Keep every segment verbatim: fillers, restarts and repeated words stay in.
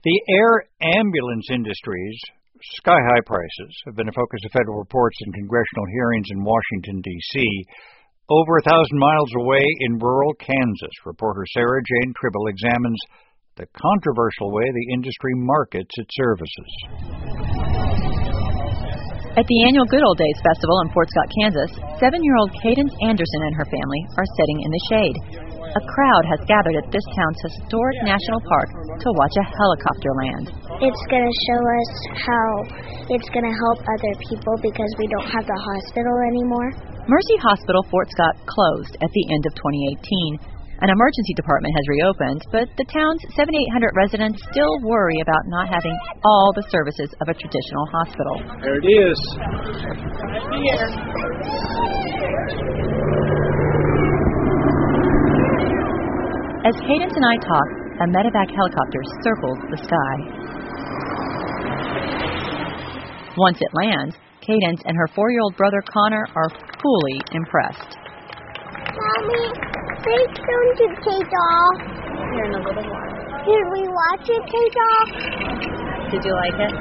The air ambulance industry's sky-high prices have been a focus of federal reports and congressional hearings in Washington, D C Over a thousand miles away in rural Kansas, reporter Sarah Jane Tribble examines the controversial way the industry markets its services. At the annual Good Old Days Festival in Fort Scott, Kansas, seven-year-old Cadence Anderson and her family are sitting in the shade. A crowd has gathered at this town's historic national park to watch a helicopter land. It's going to show us how it's going to help other people because we don't have the hospital anymore. Mercy Hospital Fort Scott closed at the end of twenty eighteen. An emergency department has reopened, but the town's seven thousand eight hundred residents still worry about not having all the services of a traditional hospital. There it is. Here. As Cadence and I talk, a medevac helicopter circles the sky. Once it lands, Cadence and her four-year-old brother Connor are fully impressed. Mommy, please don't you take off. You're in a little one. Did we watch it take off? Did you like it?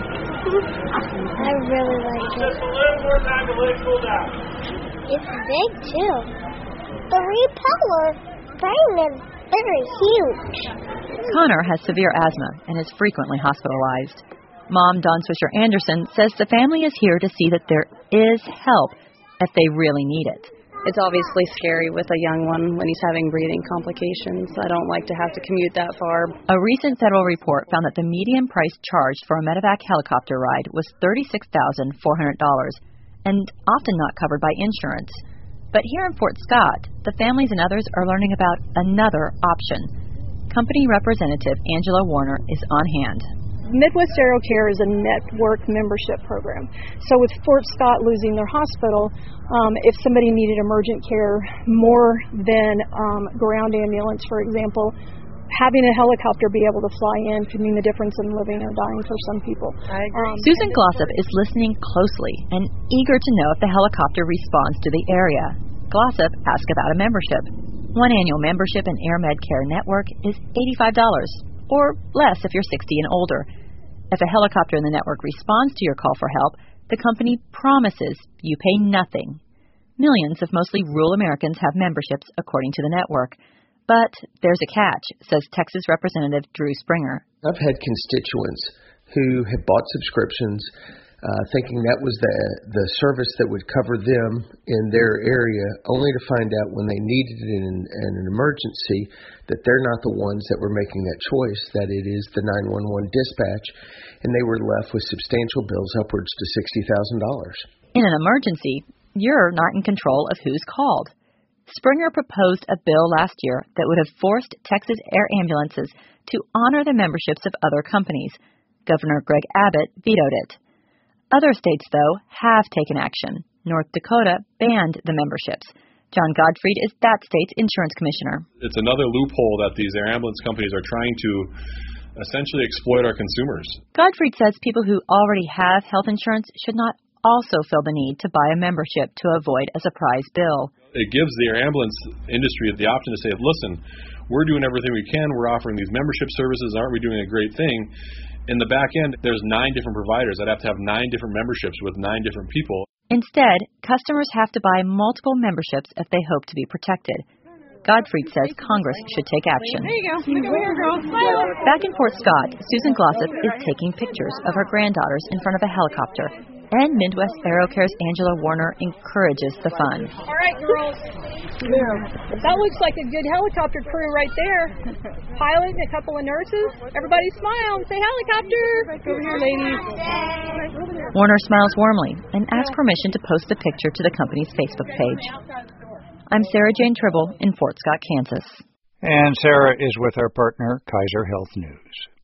I really like it. Just a little more time to let it cool down. It's big too. The repeller frame is very huge. Connor has severe asthma and is frequently hospitalized. Mom, Dawn Swisher Anderson, says the family is here to see that there is help if they really need it. It's obviously scary with a young one when he's having breathing complications. I don't like to have to commute that far. A recent federal report found that the median price charged for a medevac helicopter ride was thirty-six thousand four hundred dollars and often not covered by insurance. But here in Fort Scott, the families and others are learning about another option. Company representative Angela Warner is on hand. Midwest AeroCare is a network membership program. So with Fort Scott losing their hospital, um, if somebody needed emergent care more than um, ground ambulance, for example, having a helicopter be able to fly in could mean the difference in living or dying for some people. I agree. Um, Susan Glossop is listening closely and eager to know if the helicopter responds to the area. Glossop asks about a membership. One annual membership in AirMed Care Network is eighty-five dollars, or less if you're sixty and older. If a helicopter in the network responds to your call for help, the company promises you pay nothing. Millions of mostly rural Americans have memberships, according to the network. But there's a catch, says Texas Representative Drew Springer. I've had constituents who have bought subscriptions uh, thinking that was the the service that would cover them in their area, only to find out when they needed it in, in an emergency that they're not the ones that were making that choice, that it is the nine one one dispatch, and they were left with substantial bills upwards to sixty thousand dollars. In an emergency, you're not in control of who's called. Springer proposed a bill last year that would have forced Texas air ambulances to honor the memberships of other companies. Governor Greg Abbott vetoed it. Other states, though, have taken action. North Dakota banned the memberships. John Godfried is that state's insurance commissioner. It's another loophole that these air ambulance companies are trying to essentially exploit our consumers. Godfried says people who already have health insurance should not also feel the need to buy a membership to avoid a surprise bill. It gives the air ambulance industry the option to say, listen, we're doing everything we can. We're offering these membership services. Aren't we doing a great thing? In the back end, there's nine different providers. I'd have to have nine different memberships with nine different people. Instead, customers have to buy multiple memberships if they hope to be protected. Godfried says Congress should take action. There you go. Look over here, girl. Back in Fort Scott, Susan Glossop is taking pictures of her granddaughters in front of a helicopter, and Midwest AeroCare's Angela Warner encourages the fun. All right, girls. Yeah. That looks like a good helicopter crew right there. Pilot and a couple of nurses. Everybody smile and say helicopter. Over here, ladies. Warner smiles warmly and asks permission to post the picture to the company's Facebook page. I'm Sarah Jane Tribble in Fort Scott, Kansas. And Sarah is with our partner, Kaiser Health News.